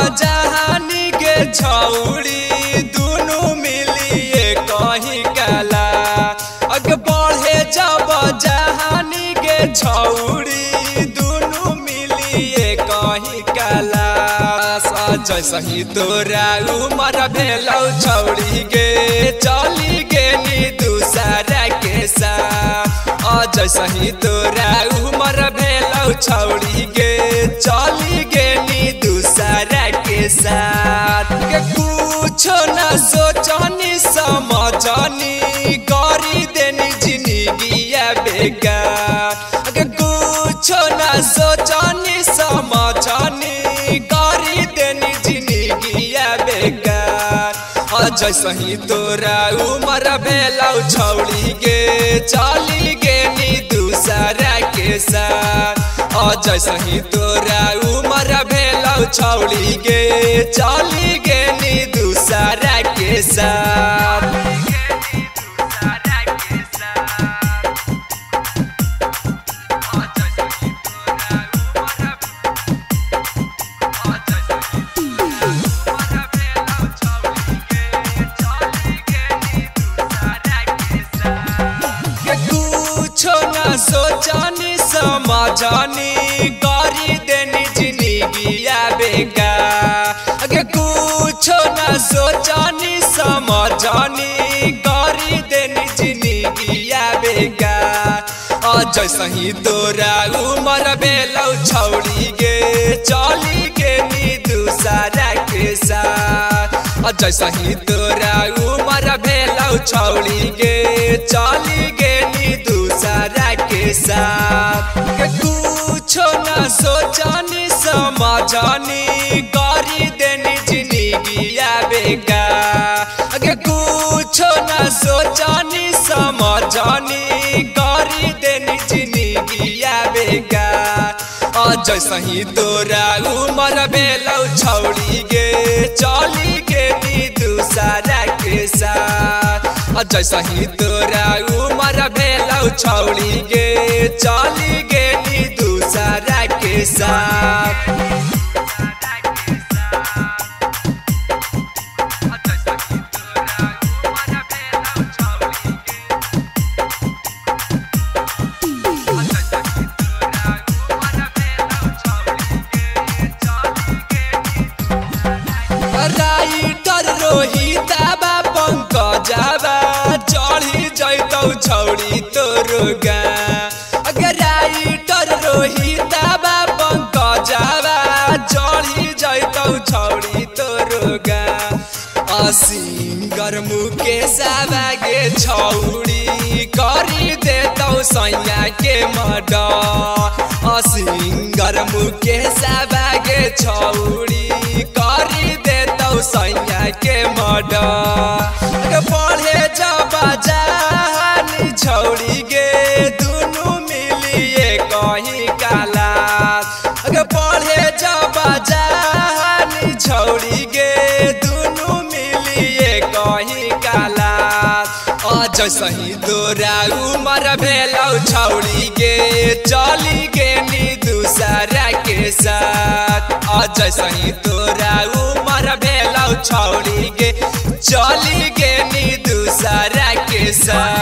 जहानी के छौड़ी दुनु मिलिए कहीं काला अग बढ़े जब जहानी के छौड़ी दुनु मिलिए कहीं काला जैसही तोरा उमर भेलौ छौड़ी गे चली गे नी दूसरा के साथ जैसही तोरा उमर भेलौ छौड़ी गे चली गे नी दूसरा के साथ के कुछो न सोचनी समझनी करी देनी जिंदगिया बेकार के कुछो न सोचनी समझनी करी देनी जिंदगिया बेकार जैसही तोरा उमर भेलौ छौड़ी गे चली गे नी दूसरा के साथ जैसही तोरा उमर भेलौ छौड़ी गे चली गे नी दूसरा के साथ सोचनी समझनी करी देनी जिंदगिया बेकार अगे कुछो न सोचनी समझनी करी देनी जिंदगिया बेकार जैसही तोरा उमर भेलौ छौड़ी गे चली गे नी दूसरा के साथ जैसही तोरा उमर भेलौ छौड़ी गे चली गे नी दूसरा के साथ कुछो न सोचनी समझनी करी देनी जिंदगिया बेकार अगे कुछो न सोचनी समझनी करी देनी जिंदगिया बेकार जैसही तोरा उमर भेलौ छौड़ी गे चली गे नी दूसरा के साथ जैसही तोरा उमर भेलौ छौड़ी गे चली गे नी दूसरा के साथ राइटर रोहित बा पंकजबा चढ़ी जैतौ छौड़ी तोरो गा अगर राइटर रोहित बा पंकजबा चढ़ी जैतौ छौड़ी तोरो गा सिंगर मुकेश गे छौड़ी करी देतौ सैया के मर्डर सिंगर मुकेश गे छौड़ी करी देतौ सैया के मर्डर पढ़े जब जहानी छौड़ी गे दुनु मिलिए कहीं काला पढ़े जब जहानी छौड़ी गे दुनु मिलिए कहीं काला जैसही तोरा उमर भेलौ छौड़ी गे चली गे नी दूसरा के साथ जैसही तोरा उमर भेलौ छौड़ी गे चली गे नी दूसरा के साथ।